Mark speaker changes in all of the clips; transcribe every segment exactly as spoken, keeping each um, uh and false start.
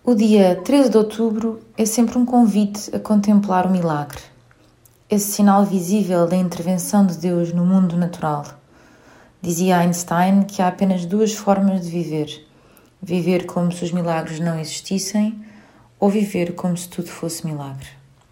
Speaker 1: O dia treze de outubro é sempre um convite a contemplar o milagre, esse sinal visível da intervenção de Deus no mundo natural. Dizia Einstein que há apenas duas formas de viver: viver como se os milagres não existissem ou viver como se tudo fosse milagre.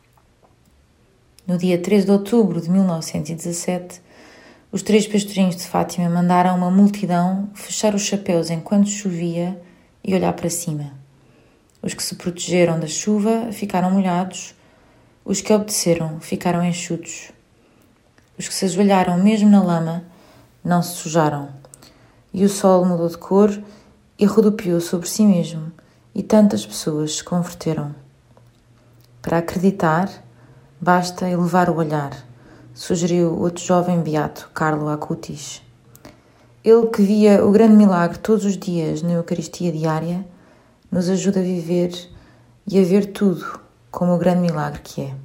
Speaker 1: No dia treze de outubro de mil novecentos e dezassete, os três pastorinhos de Fátima mandaram uma multidão fechar os chapéus enquanto chovia e olhar para cima. Os que se protegeram da chuva ficaram molhados, os que obedeceram ficaram enxutos. Os que se ajoelharam mesmo na lama não se sujaram. E o sol mudou de cor e rodopiou sobre si mesmo, e tantas pessoas se converteram. Para acreditar, basta elevar o olhar, sugeriu outro jovem beato, Carlo Acutis. Ele que via o grande milagre todos os dias na Eucaristia diária, nos ajuda a viver e a ver tudo como o grande milagre que é.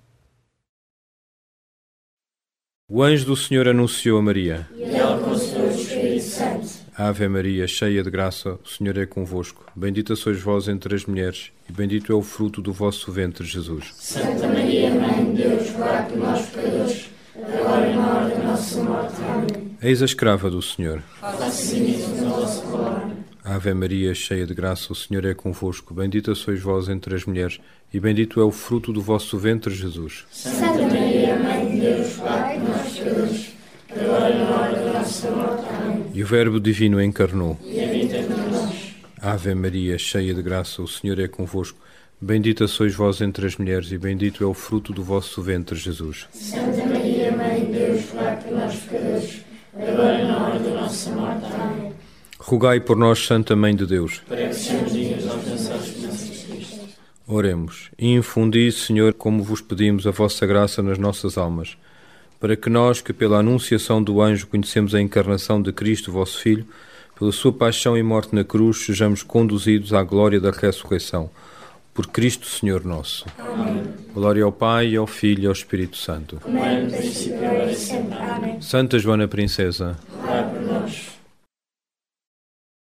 Speaker 2: O anjo do Senhor anunciou a Maria.
Speaker 3: E ela concebeu o Espírito Santo.
Speaker 2: Ave Maria, cheia de graça, o Senhor é convosco. Bendita sois vós entre as mulheres, e bendito é o fruto do vosso ventre, Jesus.
Speaker 3: Santa Maria, Mãe de Deus, rogai por nós, pecadores, agora e na hora da nossa morte. Amém.
Speaker 2: Eis a escrava do Senhor.
Speaker 3: Faça-se nisso na vossa palavra.
Speaker 2: Ave Maria, cheia de graça, o Senhor é convosco. Bendita sois vós entre as mulheres, e bendito é o fruto do vosso ventre, Jesus.
Speaker 3: Santa Maria, Mãe de Deus, rogai por nós, pecadores, agora e na hora da nossa morte. Amém.
Speaker 2: E o Verbo Divino encarnou.
Speaker 3: E habita entre nós.
Speaker 2: Ave Maria, cheia de graça, o Senhor é convosco. Bendita sois vós entre as mulheres, e bendito é o fruto do vosso ventre, Jesus.
Speaker 3: Santa Maria, Mãe de Deus, rogai por nós, pecadores, agora e na hora da nossa morte. Amém.
Speaker 2: Rogai por nós, Santa Mãe de Deus.
Speaker 3: Para que sejamos dignos de alcançar as bênçãos de Cristo.
Speaker 2: Oremos. E infundi, Senhor, como vos pedimos, a vossa graça nas nossas almas, para que nós, que pela anunciação do anjo conhecemos a encarnação de Cristo, vosso Filho, pela sua paixão e morte na cruz, sejamos conduzidos à glória da ressurreição. Por Cristo, Senhor nosso.
Speaker 3: Amém.
Speaker 2: Glória ao Pai, ao Filho e ao Espírito Santo.
Speaker 3: Como é no princípio, agora e sempre. Amém.
Speaker 2: Santa Joana Princesa,